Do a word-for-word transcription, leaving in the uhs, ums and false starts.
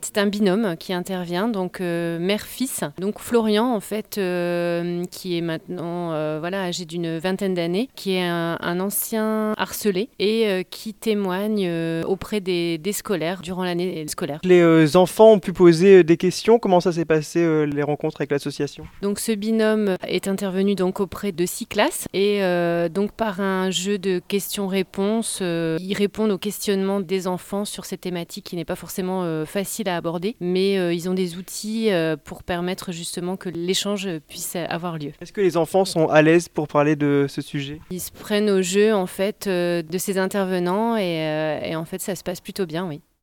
C'est un binôme qui intervient, donc euh, mère-fils. Donc Florian, en fait, euh, qui est maintenant euh, voilà, âgé d'une vingtaine d'années, qui est un, un ancien harcelé et euh, qui témoigne euh, auprès des, des scolaires durant l'année scolaire. Les euh, enfants ont pu poser euh, des questions. Comment ça s'est passé euh, les rencontres avec l'association? Donc ce binôme est intervenu donc auprès de six classes et euh, donc par un jeu de questions-réponses, euh, ils répondent aux questionnements des enfants sur cette thématique qui n'est pas forcément euh, facile à aborder, mais euh, ils ont des outils euh, pour permettre justement que l'échange puisse avoir lieu. Est-ce que les enfants sont à l'aise pour parler de ce sujet? Ils se prennent au jeu en fait euh, de ces intervenants et, euh, et en fait ça se passe plutôt bien, oui.